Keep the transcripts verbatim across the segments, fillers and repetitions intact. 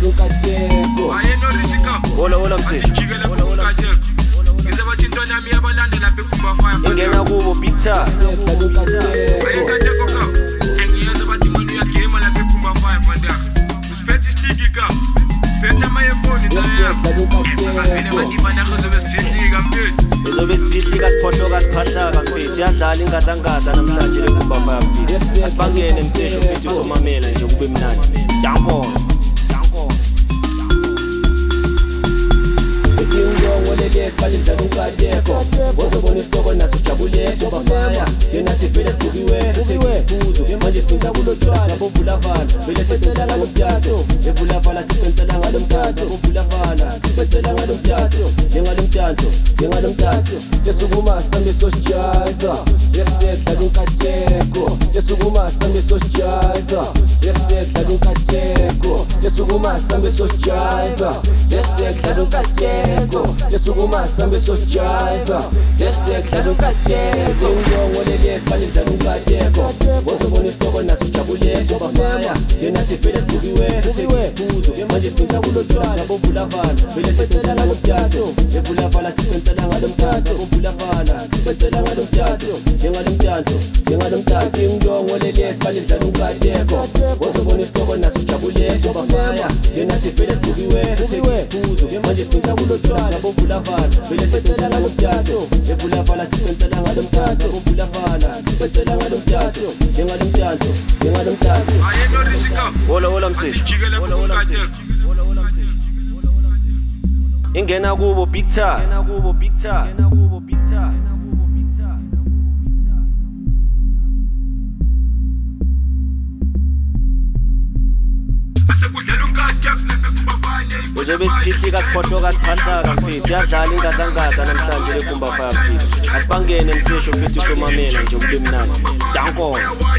dlala unkateko. Ayeno risika. Hola hola msisho. Jikele kunkateko. Ngizabathi intwana yami yabalandela lapha ekumba fire. Ingena kubo big time. Dlala unkateko. Ayekateko ka. Engiyenza bathi manje uyagema lapha ekumba fire manje. Usiphethe istiki ka. Phethe ama ephone nayo. Ngivele bathi bana kuzobe sithika mfethu. Uzobe siphihli kasiphohlo kasiphahlaka mfethu. Yadlala ingadangada namhlanje lekumba fire mfethu. Asibangene msisho mfethu usomamela nje kube mnandi. Danko. Balidlala unkateko bozobona isitoko naso jabuleko bafaya yena sivele sibukiwe sibuzo manje sicinza kulotshwala bovulavala vele sicela ngalomthatho evulavala sicela ngalomthatho bovulavala sicela ngalomthatho ngalomthatho ngalomthatho yesukuma sambe sosijayiva yesedlala unkateko yesukuma sambe sosijayiva yesedlala unkateko yesukuma sambe sosijayiva yesedlala unkateko yesukuma sambe sosijayiva yesedlala unkateko injongo lelesi balidlala unkateko bozobona isitoko naso jabuleko bafaya yena sivele sibukiwe sibuzo manje sicinza kulotshwala bovulavala vele sicela ngalomthatho evulavala sicela ngalomthatho bovulavala sicela ngalomthatho ngalomthatho ngalomthatho injongo lelesi balidlala unkateko bozobona isitoko naso jabuleko bafaya yena sivele sibukiwe sibuzo manje sicinza kulotshwala bovulavala vele sicela ngalomthatho evulavala sicela ngalomthatho bovulavala sicela ngalomthatho ngalomthatho ngalomthatho. Ayeno risika. Hola hola msisho. Jikele kunkateko. Ingena kubo big time. Ingena kubo big time. Ingena kubo big time. Asekudlala unkateko lapha ekumba fire. Uzobe siphihli kasiphohlo kasiphahlaka mfethu. Yadlala ingadangada namhlanje lekumba fire mfethu. Asibangene msisho mfethu usomamela nje kube mnandi. Danko.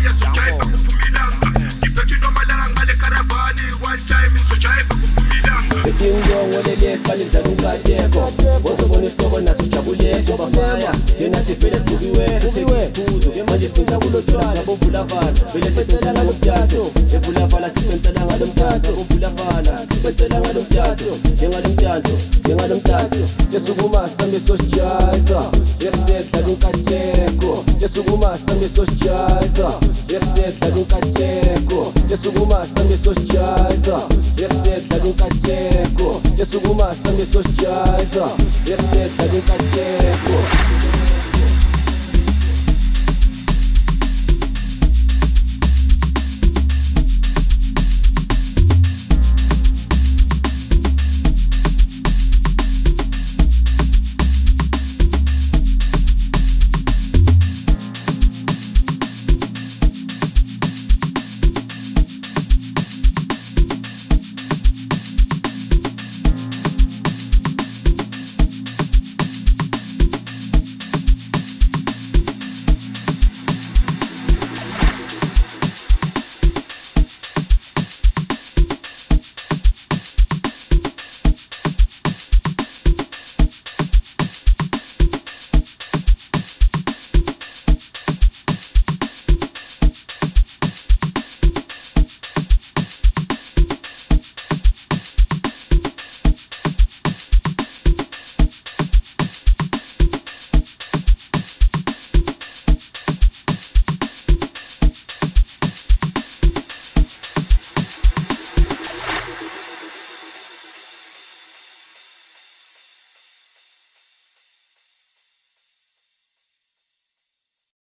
Injongo lelesi balidlala unkateko bozobona isitoko naso jabuleko bafaya yena sivele sibukiwe sibuzo manje sicinza kulotshwala bovulavala vele sicela ngalomthatho evulavala sicela ngalomthatho bovulavala sicela ngalomthatho ngalomthatho ngalomthatho yesukuma sambe sosijayiva yesedlala unkateko yesukuma sambe sosijayiva yesedlala unkateko yesukuma sambe sosijayiva yesedlala unkateko yesukuma sambe sosijayiva yesedlala unkateko.